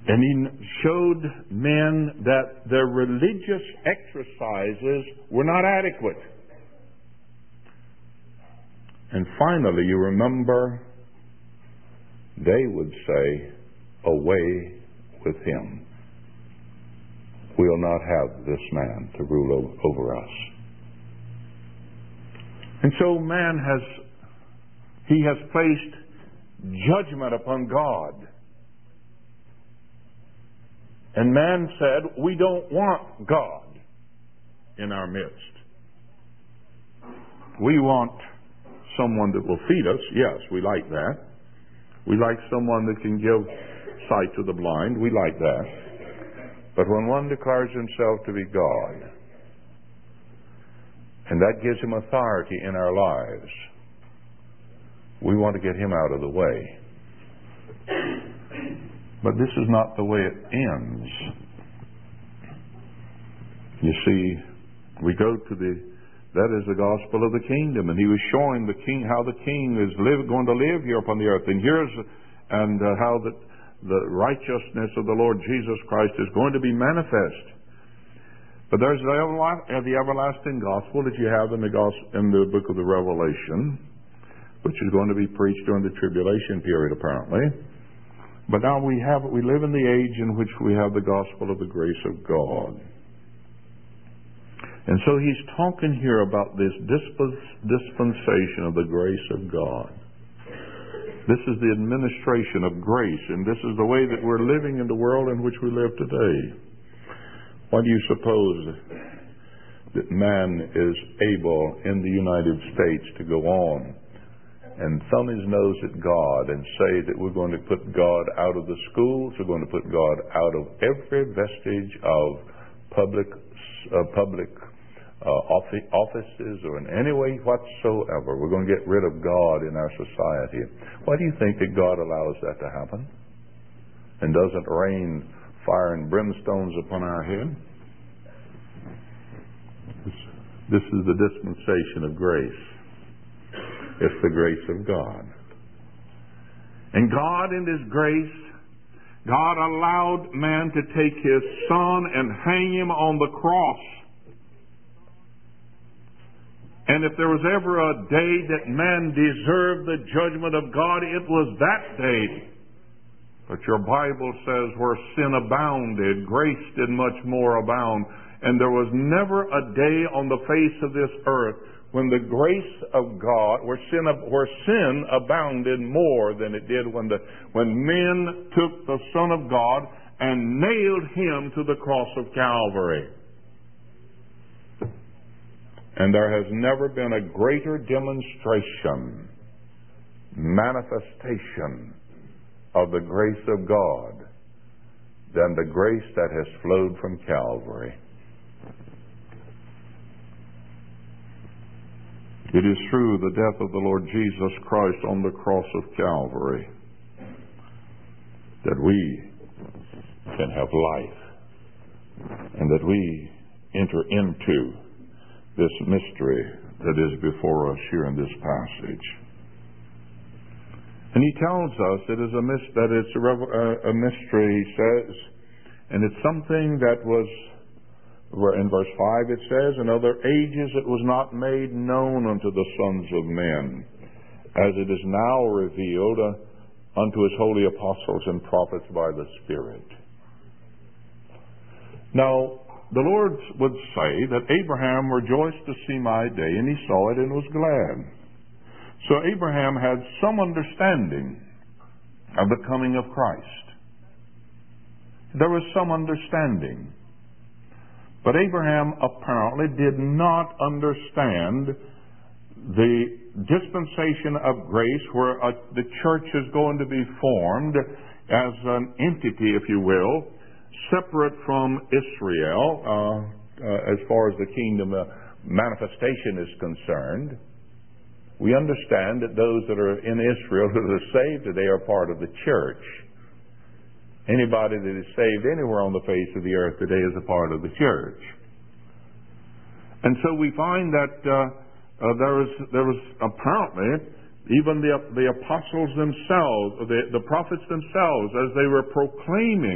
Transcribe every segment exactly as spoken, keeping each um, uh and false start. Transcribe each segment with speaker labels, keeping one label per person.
Speaker 1: And he showed men that their religious exercises were not adequate. And finally, you remember, they would say, away with him. We'll not have this man to rule over us. And so man has, he has placed judgment upon God. And man said, we don't want God in our midst. We want someone that will feed us. Yes, we like that. We like someone that can give sight to the blind. We like that. But when one declares himself to be God, and that gives him authority in our lives, we want to get him out of the way. But this is not the way it ends. You see, we go to the, that is the gospel of the kingdom, and he was showing the king how the king is live, going to live here upon the earth, and here's and uh, how the, the righteousness of the Lord Jesus Christ is going to be manifest. But there's the, everla- the everlasting gospel that you have in the gospel, in the book of the Revelation, which is going to be preached during the tribulation period, apparently. But now we have, we live in the age in which we have the gospel of the grace of God. And so he's talking here about this dispensation of the grace of God. This is the administration of grace, and this is the way that we're living in the world in which we live today. Why do you suppose that man is able in the United States to go on and thumb his nose at God and say that we're going to put God out of the schools, we're going to put God out of every vestige of public uh, public uh, offices or in any way whatsoever? We're going to get rid of God in our society. Why do you think that God allows that to happen and doesn't rain fire and brimstones upon our head? This, this is the dispensation of grace. It's the grace of God. And God in His grace, God allowed man to take His Son and hang Him on the cross. And if there was ever a day that man deserved the judgment of God, it was that day. But your Bible says where sin abounded, grace did much more abound. And there was never a day on the face of this earth when the grace of God, where sin, where sin abounded more than it did when the when men took the Son of God and nailed Him to the cross of Calvary. And there has never been a greater demonstration, manifestation of the grace of God than the grace that has flowed from Calvary. It is through the death of the Lord Jesus Christ on the cross of Calvary that we can have life and that we enter into this mystery that is before us here in this passage. And he tells us it is a mis- that it's a, rev- a mystery, he says, and it's something that was, in verse five it says, in other ages it was not made known unto the sons of men, as it is now revealed uh, unto His holy apostles and prophets by the Spirit. Now, the Lord would say that Abraham rejoiced to see my day, and he saw it and was glad. So Abraham had some understanding of the coming of Christ. There was some understanding. But Abraham apparently did not understand the dispensation of grace where a, the church is going to be formed as an entity, if you will, separate from Israel uh, uh, as far as the kingdom uh, manifestation is concerned. We understand that those that are in Israel who are saved today are part of the church. Anybody that is saved anywhere on the face of the earth today is a part of the church. And so we find that uh, uh, there was there was apparently even the the apostles themselves, the, the prophets themselves, as they were proclaiming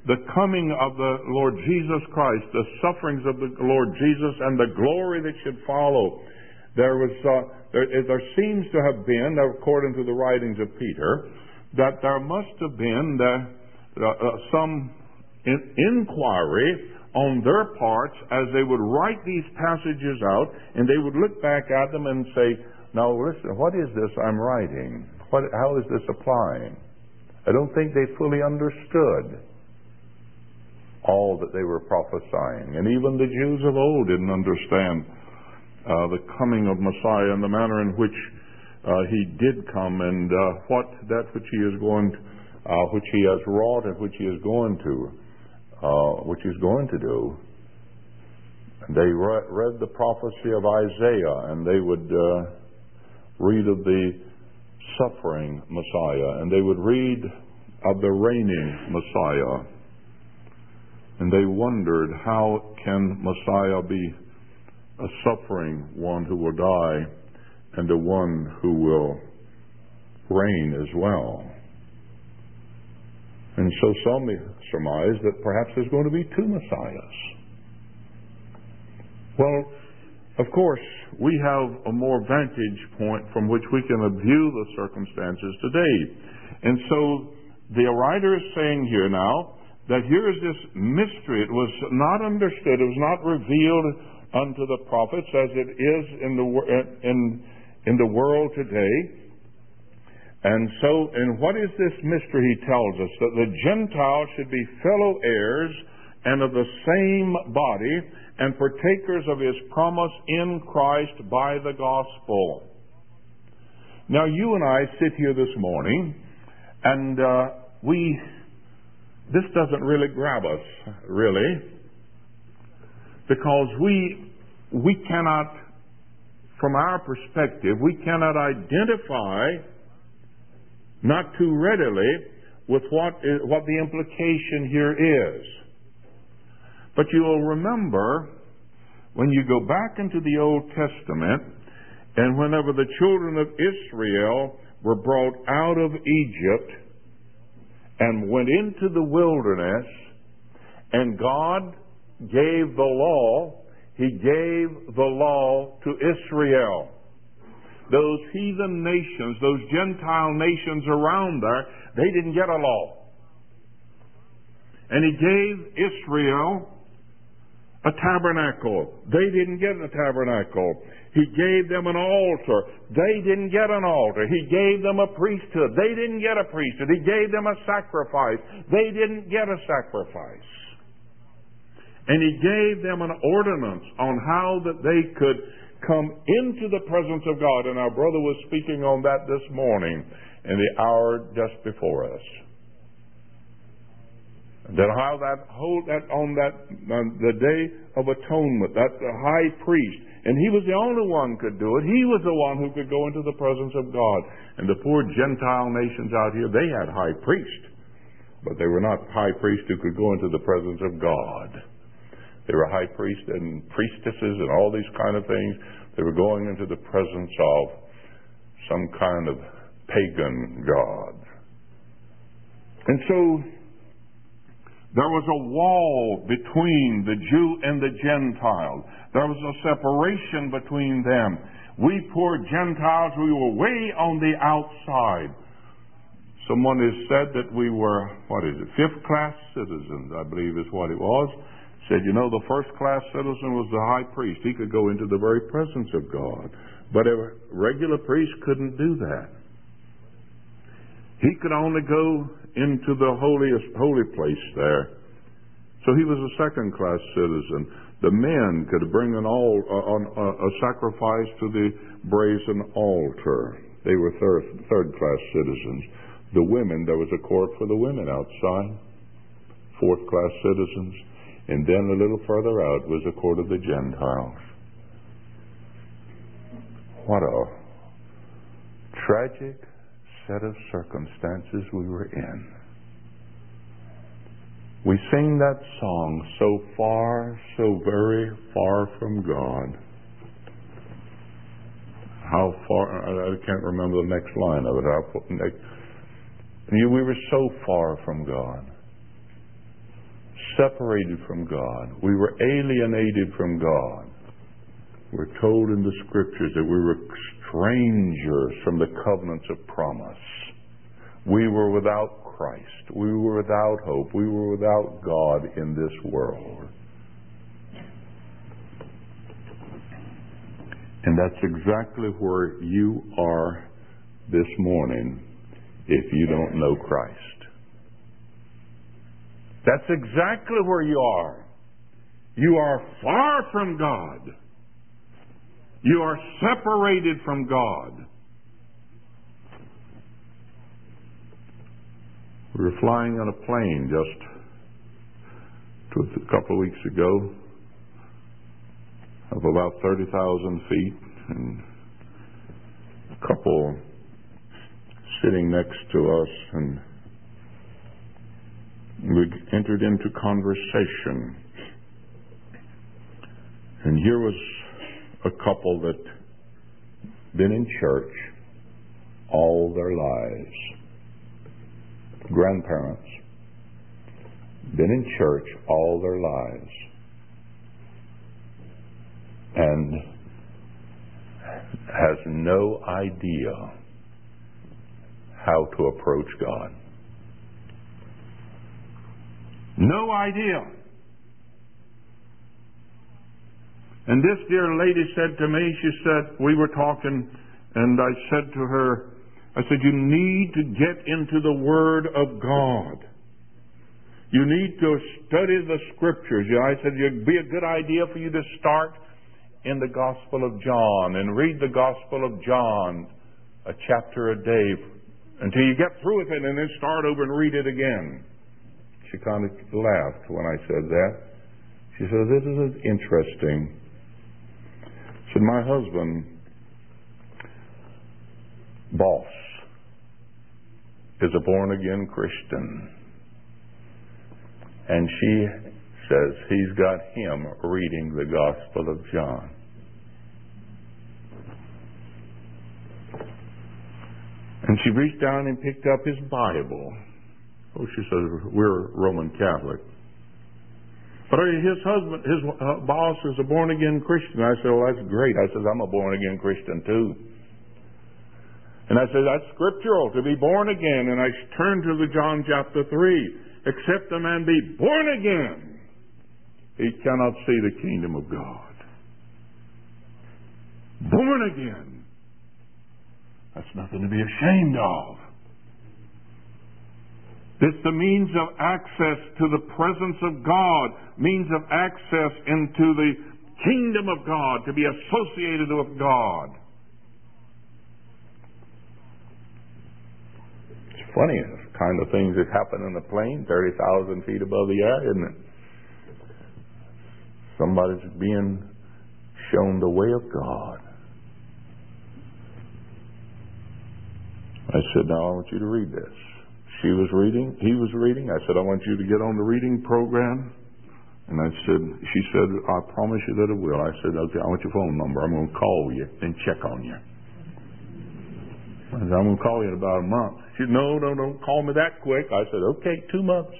Speaker 1: the coming of the Lord Jesus Christ, the sufferings of the Lord Jesus, and the glory that should follow. There was, uh, there, there seems to have been, according to the writings of Peter, that there must have been the, uh, uh, some in, inquiry on their parts as they would write these passages out, and they would look back at them and say, now listen, what is this I'm writing? What, how is this applying? I don't think they fully understood all that they were prophesying. And even the Jews of old didn't understand uh, the coming of Messiah and the manner in which uh, he did come, and uh, what that which he is going to, uh, which he has wrought and which he is going to, uh, which he's going to do. And they re- read the prophecy of Isaiah, and they would uh, read of the suffering Messiah, and they would read of the reigning Messiah. And they wondered, how can Messiah be a suffering one who will die and the one who will reign as well? And so some surmise that perhaps there's going to be two Messiahs. Well, of course, we have a more vantage point from which we can view the circumstances today. And so the writer is saying here now that here is this mystery. It was not understood. It was not revealed unto the prophets as it is in the in in the world today. And so, and what is this mystery? He tells us that the Gentiles should be fellow heirs and of the same body and partakers of his promise in Christ by the gospel. Now, you and I sit here this morning, and uh, we. This doesn't really grab us, really, because we we cannot, from our perspective, we cannot identify, not too readily, with what is, what the implication here is. But you will remember, when you go back into the Old Testament, and whenever the children of Israel were brought out of Egypt and went into the wilderness, and God gave the law, He gave the law to Israel. Those heathen nations, those Gentile nations around there, they didn't get a law. And He gave Israel a tabernacle. They didn't get a tabernacle. He gave them an altar. They didn't get an altar. He gave them a priesthood. They didn't get a priesthood. He gave them a sacrifice. They didn't get a sacrifice. And He gave them an ordinance on how that they could come into the presence of God. And our brother was speaking on that this morning in the hour just before us. That how that whole that on that on the Day of Atonement, that the high priest, and he was the only one who could do it. He was the one who could go into the presence of God. And the poor Gentile nations out here, they had high priests, but they were not high priests who could go into the presence of God. They were high priests and priestesses and all these kind of things. They were going into the presence of some kind of pagan god. And so there was a wall between the Jew and the Gentile. There was a separation between them. We poor Gentiles, we were way on the outside. Someone has said that we were, what is it, fifth-class citizens, I believe is what it was. Said, you know, the first-class citizen was the high priest. He could go into the very presence of God. But a regular priest couldn't do that. He could only go into the holiest holy place there. So he was a second-class citizen. The men could bring an all, uh, a sacrifice to the brazen altar. They were third, third-class citizens. The women, there was a court for the women outside, fourth-class citizens. And then a little further out was the court of the Gentiles. What a tragic set of circumstances we were in. We sing that song, so far, so very far from God. How far, I can't remember the next line of it. I'll put next. We were so far from God. separated from God. We were alienated from God. We're told in the Scriptures that we were strangers from the covenants of promise. We were without Christ. We were without hope. We were without God in this world. And that's exactly where you are this morning if you don't know Christ. That's exactly where you are. You are far from God. You are separated from God. We were flying on a plane just a couple of weeks ago of about thirty thousand feet, and a couple sitting next to us, and we entered into conversation. And here was a couple that been in church all their lives. Grandparents, been in church all their lives, and has no idea how to approach God. No idea. And this dear lady said to me, she said, we were talking, and I said to her, I said, you need to get into the Word of God. You need to study the Scriptures. You know, I said, it'd be a good idea for you to start in the Gospel of John and read the Gospel of John a chapter a day until you get through with it, and then start over and read it again. She kind of laughed when I said that. She said, this is interesting. She said, my husband, boss, is a born-again Christian. And she says he's got him reading the Gospel of John. And she reached down and picked up his Bible. Oh, she says, we're Roman Catholic. But his husband, his boss is a born-again Christian. I said, well, that's great. I said, I'm a born-again Christian too. And I said, that's scriptural, to be born again. And I turned to the John chapter three. Except a man be born again, he cannot see the kingdom of God. Born again. That's nothing to be ashamed of. It's the means of access to the presence of God, means of access into the kingdom of God, to be associated with God. It's funny, the kind of things that happen in the plane, thirty thousand feet above the air, isn't it? Somebody's being shown the way of God. I said, now I want you to read this. She was reading, he was reading. I said, I want you to get on the reading program. And I said, she said, I promise you that it will. I said, okay, I want your phone number. I'm going to call you and check on you. I said, I'm going to call you in about a month. She said, no, no, don't call me that quick. I said, okay, two months.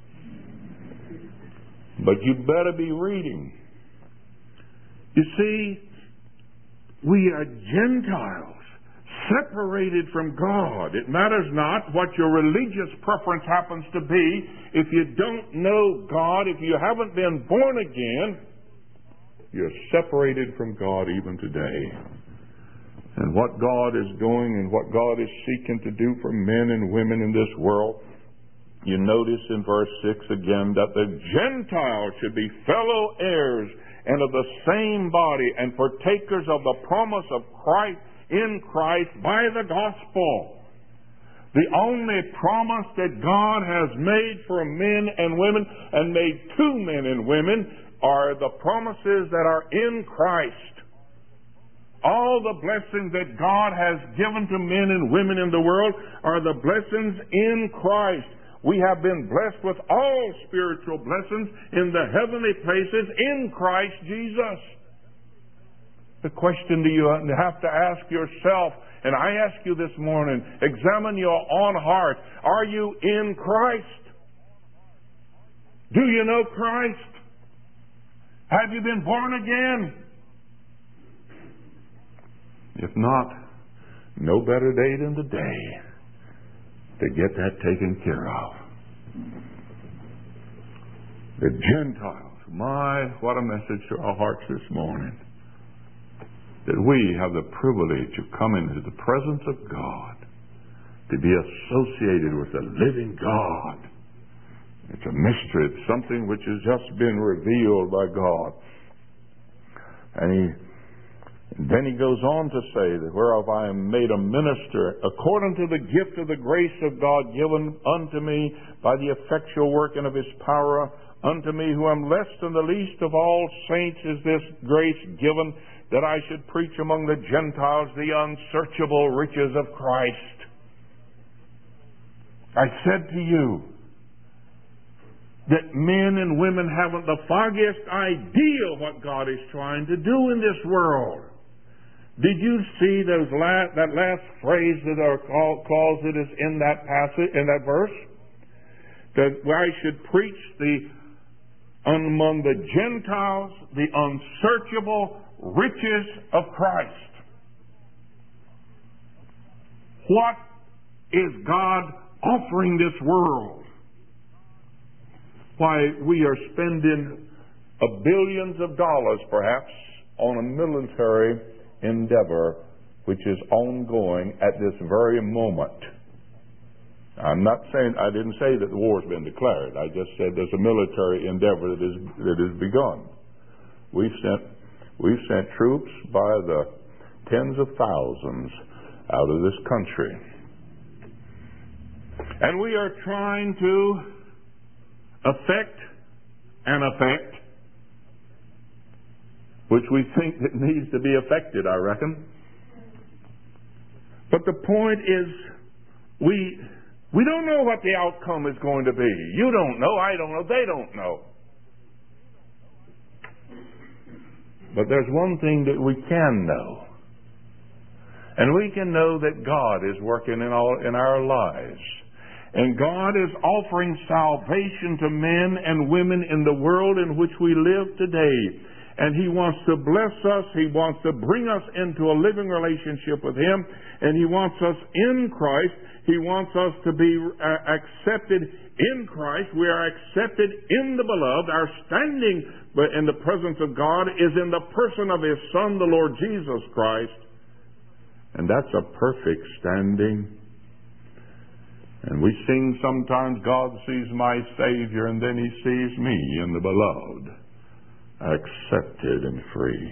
Speaker 1: But you better be reading. You see, we are Gentiles, separated from God. It matters not what your religious preference happens to be. If you don't know God, if you haven't been born again, you're separated from God even today. And what God is doing and what God is seeking to do for men and women in this world, you notice in verse six again that the Gentiles should be fellow heirs and of the same body and partakers of the promise of Christ in Christ by the gospel. The only promise that God has made for men and women, and made to men and women, are the promises that are in Christ. All the blessings that God has given to men and women in the world are the blessings in Christ. We have been blessed with all spiritual blessings in the heavenly places in Christ Jesus. The question do you have to ask yourself, and I ask you this morning, examine your own heart. Are you in Christ? Do you know Christ? Have you been born again? If not, no better day than today to get that taken care of. The Gentiles, my, what a message to our hearts this morning. That we have the privilege of coming into the presence of God, to be associated with the living God. It's a mystery. It's something which has just been revealed by God. And he And then he goes on to say that whereof I am made a minister according to the gift of the grace of God given unto me by the effectual working of his power, unto me who am less than the least of all saints is this grace given, that I should preach among the Gentiles the unsearchable riches of Christ. I said to you that men and women haven't the foggiest idea what God is trying to do in this world. Did you see those la- that last phrase that are call- calls it is in that passage, in that verse? That I should preach the among the Gentiles the unsearchable riches of Christ. What is God offering this world? Why, we are spending a billions of dollars perhaps on a military endeavor which is ongoing at this very moment. I'm not saying, I didn't say that the war has been declared. I just said there's a military endeavor that is that is begun. We've sent we've sent troops by the tens of thousands out of this country. And we are trying to affect an effect which we think that needs to be affected, I reckon. But the point is, we we don't know what the outcome is going to be. You don't know, I don't know, they don't know. But there's one thing that we can know. And we can know that God is working in all in our lives. And God is offering salvation to men and women in the world in which we live today. And He wants to bless us. He wants to bring us into a living relationship with Him. And He wants us in Christ. He wants us to be uh, accepted in Christ. We are accepted in the Beloved. Our standing in the presence of God is in the person of His Son, the Lord Jesus Christ. And that's a perfect standing. And we sing sometimes, God sees my Savior, and then He sees me in the Beloved, accepted and free.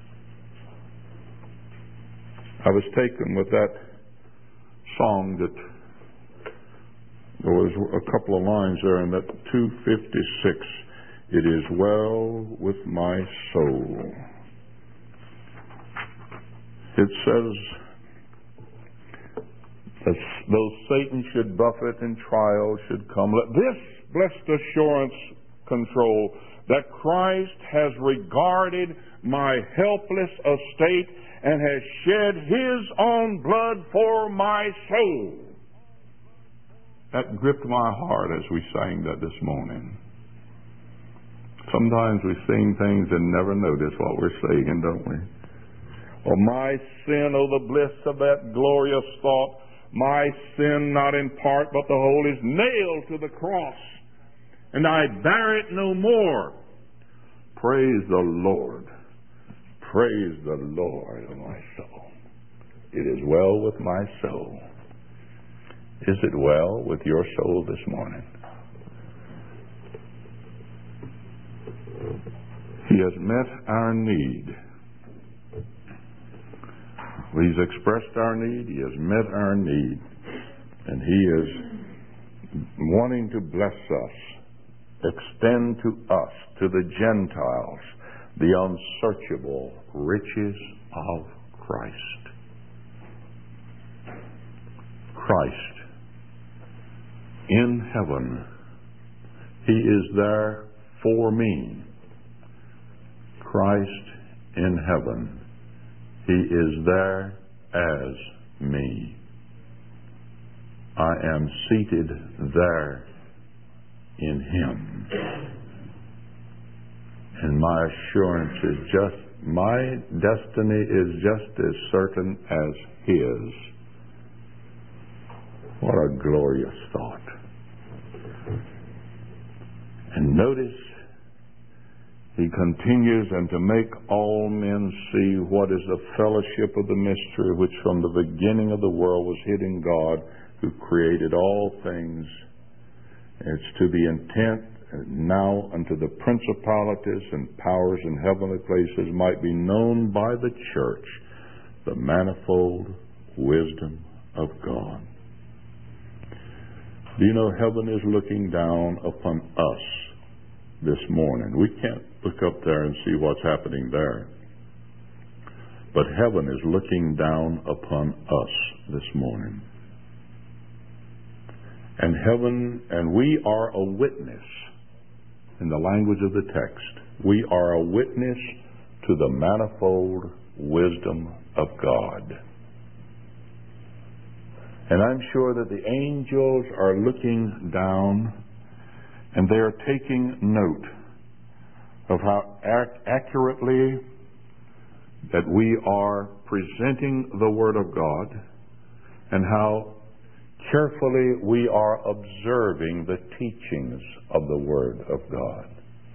Speaker 1: I was taken with that song that there was a couple of lines there in that two fifty-six. It is well with my soul. It says, though Satan should buffet and trials should come, let this blessed assurance control, that Christ has regarded my helpless estate and has shed His own blood for my soul. That gripped my heart as we sang that this morning. Sometimes we sing things and never notice what we're singing, don't we? Oh, my sin, oh, the bliss of that glorious thought. My sin, not in part, but the whole, is nailed to the cross, and I bear it no more. Praise the Lord. Praise the Lord, O my soul. It is well with my soul. Is it well with your soul this morning? He has met our need. He's expressed our need. He has met our need. And He is wanting to bless us, extend to us, to the Gentiles, the unsearchable riches of Christ. Christ in heaven. He is there for me. Christ in heaven. He is there as me. I am seated there in Him. Him. And my assurance is just, my destiny is just as certain as His. What a glorious thought. And notice, he continues, and to make all men see what is the fellowship of the mystery which from the beginning of the world was hid in God, who created all things. It's to the intent now unto the principalities and powers in heavenly places might be known by the church the manifold wisdom of God. Do you know heaven is looking down upon us this morning? We can't look up there and see what's happening there. But heaven is looking down upon us this morning. And heaven, and we are a witness, in the language of the text, we are a witness to the manifold wisdom of God. And I'm sure that the angels are looking down and they are taking note of how ac- accurately that we are presenting the Word of God and how carefully we are observing the teachings of the Word of God.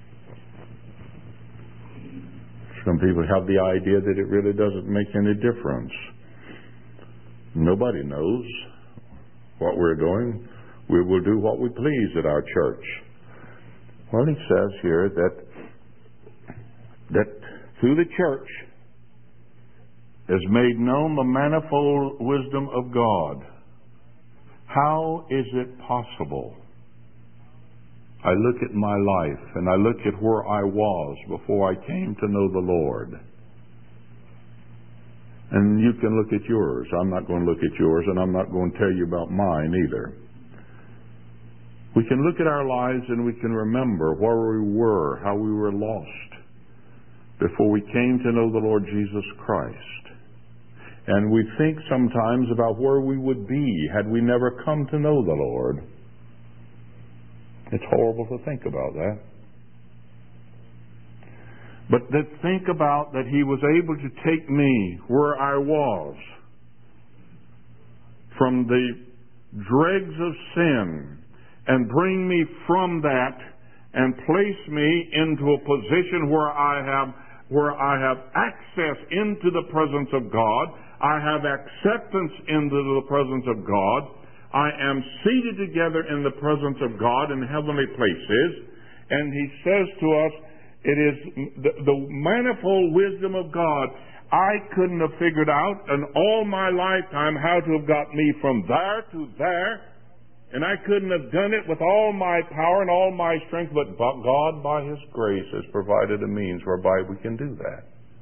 Speaker 1: Some people have the idea that it really doesn't make any difference. Nobody knows what we're doing. We will do what we please at our church. Well, he says here that that through the church is made known the manifold wisdom of God. How is it possible? I look at my life and I look at where I was before I came to know the Lord. And you can look at yours. I'm not going to look at yours, and I'm not going to tell you about mine either. We can look at our lives and we can remember where we were, how we were lost before we came to know the Lord Jesus Christ. And we think sometimes about where we would be had we never come to know the Lord. It's horrible to think about that. But to think about that He was able to take me where I was from the dregs of sin and bring me from that and place me into a position where I have where I have access into the presence of God. I have acceptance into the presence of God. I am seated together in the presence of God in heavenly places. And He says to us, it is the, the manifold wisdom of God. I couldn't have figured out in all my lifetime how to have got me from there to there. And I couldn't have done it with all my power and all my strength. But God, by His grace, has provided a means whereby we can do that.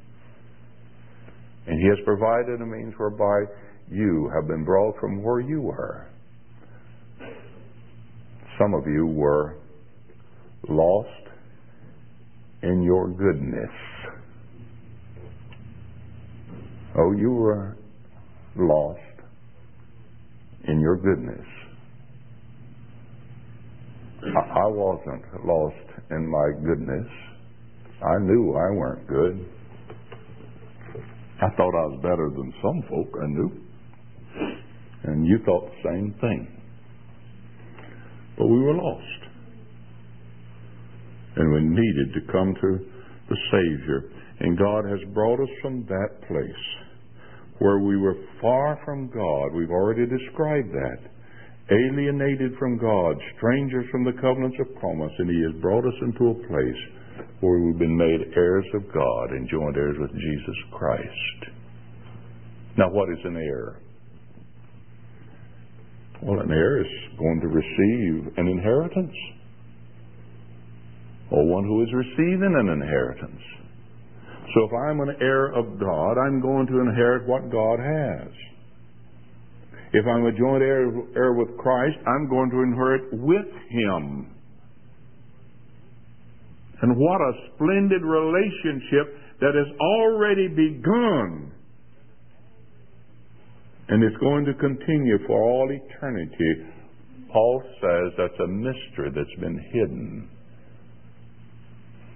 Speaker 1: And He has provided a means whereby you have been brought from where you were. Some of you were lost in your goodness. Oh, you were lost in your goodness. I, I wasn't lost in my goodness. I knew I weren't good. I thought I was better than some folk I knew. And you thought the same thing. But we were lost. And we needed to come to the Savior. And God has brought us from that place where we were far from God. We've already described that. Alienated from God, strangers from the covenants of promise. And He has brought us into a place where we've been made heirs of God and joint heirs with Jesus Christ. Now, what is an heir? Well, an heir is going to receive an inheritance, or one who is receiving an inheritance. So if I'm an heir of God, I'm going to inherit what God has. If I'm a joint heir, heir with Christ, I'm going to inherit with Him. And what a splendid relationship that has already begun. And it's going to continue for all eternity. Paul says that's a mystery that's been hidden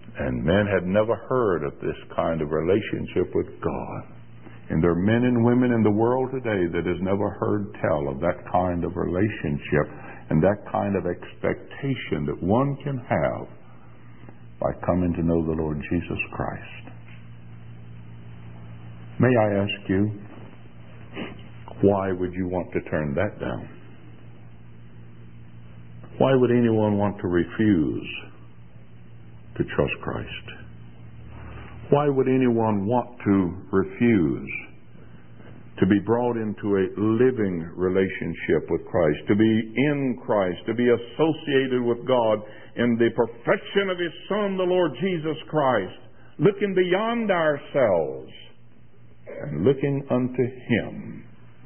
Speaker 1: And men had never heard of this kind of relationship with God. And there are men and women in the world today that has never heard tell of that kind of relationship and that kind of expectation that one can have by coming to know the Lord Jesus Christ. May I ask you, why would you want to turn that down? Why would anyone want to refuse to trust Christ? Why would anyone want to refuse to be brought into a living relationship with Christ, to be in Christ, to be associated with God in the perfection of His Son, the Lord Jesus Christ, looking beyond ourselves and looking unto Him?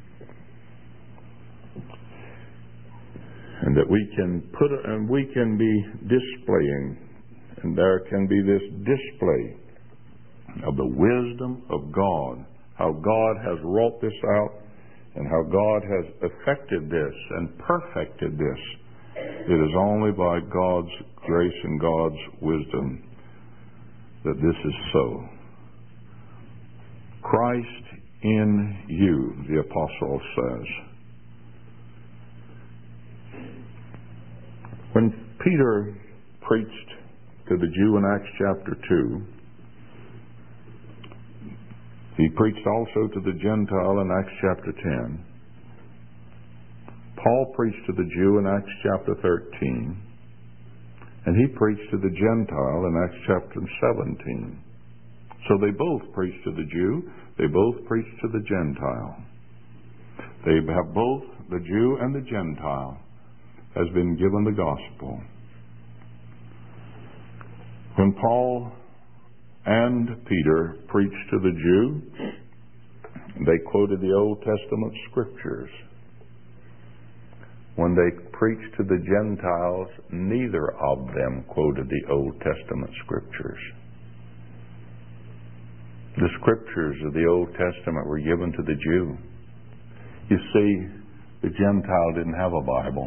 Speaker 1: And that we can put, and we can be displaying, and there can be this display of the wisdom of God, how God has wrought this out, and how God has effected this and perfected this. It is only by God's grace and God's wisdom that this is so. Christ in you, the apostle says. When Peter preached to the Jew in Acts chapter two, he preached also to the Gentile in Acts chapter ten. Paul preached to the Jew in Acts chapter thirteen, and he preached to the Gentile in Acts chapter seventeen. So they both preached to the Jew, they both preached to the Gentile. They have both, the Jew and the Gentile, has been given the gospel. When Paul and Peter preached to the Jew, they quoted the Old Testament scriptures. When they preached to the Gentiles, neither of them quoted the Old Testament scriptures. The scriptures of the Old Testament were given to the Jew. You see, the Gentile didn't have a Bible.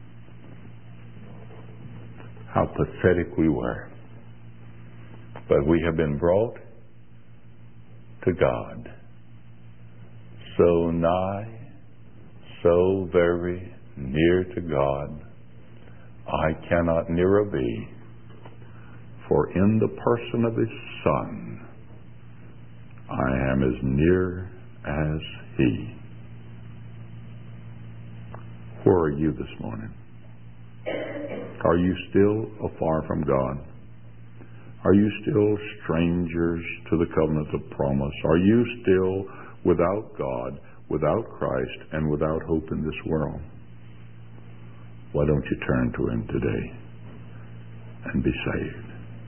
Speaker 1: How pathetic we were. But we have been brought to God. So nigh, so very near to God, I cannot nearer be. For in the person of His Son, I am as near as He. Where are you this morning? Are you still afar from God? Are you still strangers to the covenant of promise? Are you still without God, without Christ, and without hope in this world? Why don't you turn to Him today and be saved?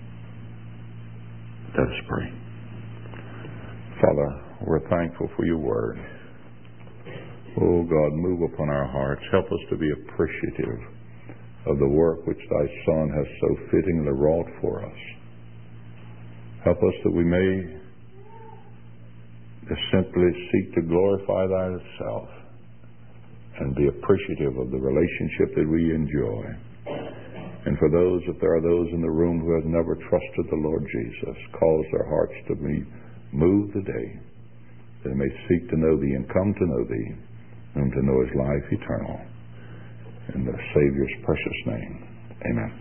Speaker 1: Let us pray. Father, we're thankful for your word. Oh God, move upon our hearts. Help us to be appreciative of the work which thy Son has so fittingly wrought for us. Help us that we may just simply seek to glorify thyself and be appreciative of the relationship that we enjoy. And for those, if there are those in the room who have never trusted the Lord Jesus, cause their hearts to be moved today, that they may seek to know thee and come to know thee, whom to know is life eternal. In the Savior's precious name, amen.